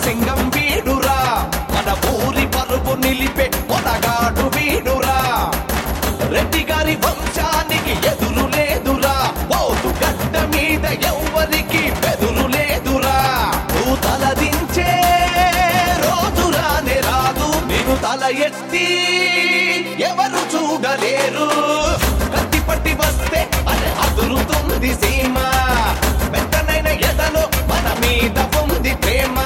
సింగం వీడురా, మన ఊరి పరుపు నిలిపే మొనగాడు వీడురా. రెడ్డి గారి వంశానికి ఎదురు లేదురా, పోతు గడ్డ మీద ఎవ్వరికి బెదురు లేదురా. నువ్వు తలదించే రోజు రానే రాదు, నేను తల ఎత్తి ఎవరు చూడలేరు. కత్తి పట్టి వస్తే అది అదురుతుంది సీమ, మెత్తనైన ఎదలో మన మీద ఉంది ప్రేమ.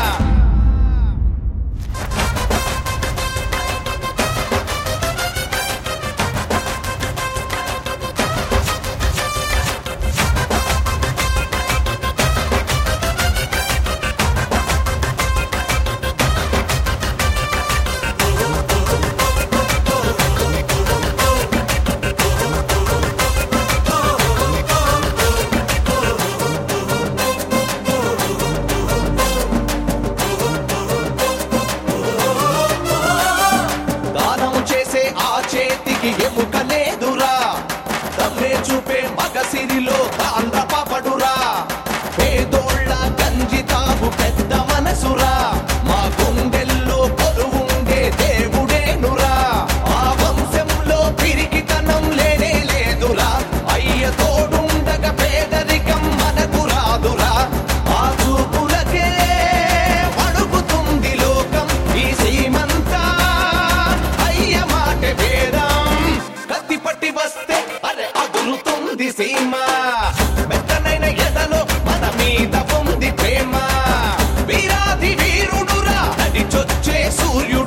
ఎముక లేదురా, తమ్మే చూపే మగసిరిలో తాండ్ర పాపడురా. పేదోళ్ళ గంజి తాగు పెద్ద మనసురా, మా గుండెల్లో కొలువుండే దేవుడేనురా. ఆ వంశంలో పిరికితనం లేనే లేదురా, అయ్య తోడుండగా పేదరికం మనకు రాదురా. ఆ చూపులకే అడుగుతుంది లోకం, ఈ సీమంతా అయ్య మాట వేరా. కత్తి పట్టి వస్తే అరే అదురుతుంది సీమ, మెత్తనైన ఎదలో మన మీద ఉంది ప్రేమ. వీరాది వీరుడురా, నడిచొచ్చే సూర్యుడు